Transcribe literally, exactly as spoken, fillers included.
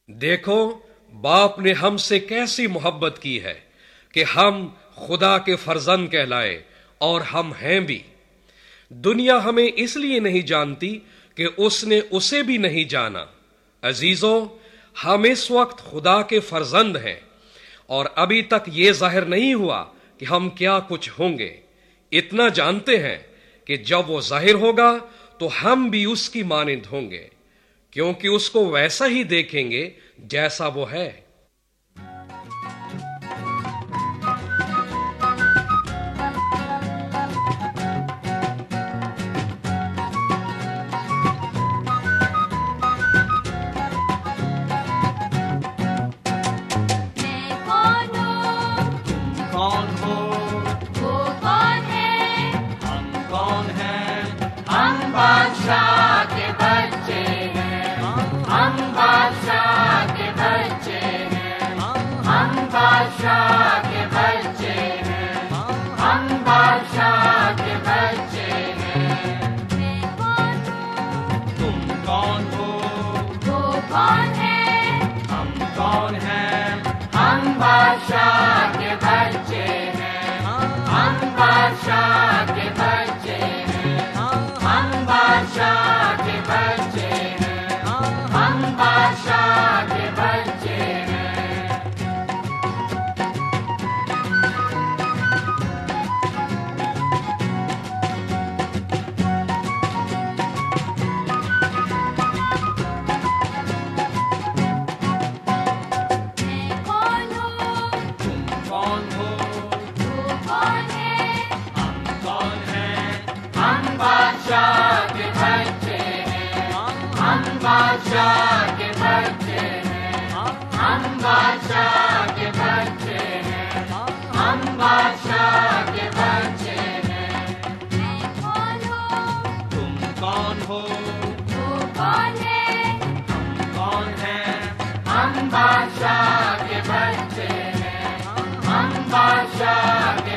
देखो, बाप ने हमसे कैसी मोहब्बत की है कि हम खुदा के फर्जंद कहलाए, और हम हैं भी। दुनिया हमें इसलिए नहीं जानती कि उसने उसे भी नहीं जाना। अजीजों, हम इस वक्त खुदा के फर्जंद हैं, और अभी तक यह जाहिर नहीं हुआ कि हम क्या कुछ होंगे। इतना जानते हैं कि जब वो जाहिर होगा तो हम भी उसकी मानिंद होंगे, क्योंकि उसको वैसा ही देखेंगे जैसा वो है। कौन हो? वो कौन है? हम कौन हैं? हम बादशाह के बच्चे हैं। हम बादशाह के बच्चे हैं। हम बादशाह के बच्चे हैं। हम बादशाह के बच्चे हैं। मैं कौन हूँ? तुम कौन हो? वो कौन है? हम कौन हैं? हम बादशाह के बच्चे हैं। हम बादशाह के बच्चे हैं। हम बादशाह के बच्चे हैं। हम बादशाह के बच्चे हैं। मैं कौन हूँ? तुम कौन हो? वो कौन है? हम कौन हैं? हम बादशाह के बच्चे हैं। हम बादशाह के बच्चे हैं। हम बादशाह के बच्चे हैं। हम बादशाह के बच्चे हैं। मैं कौन हूँ? तुम कौन हो? वो कौन है? हम कौन हैं? हम बादशाह के बच्चे हैं। हम बादशाह के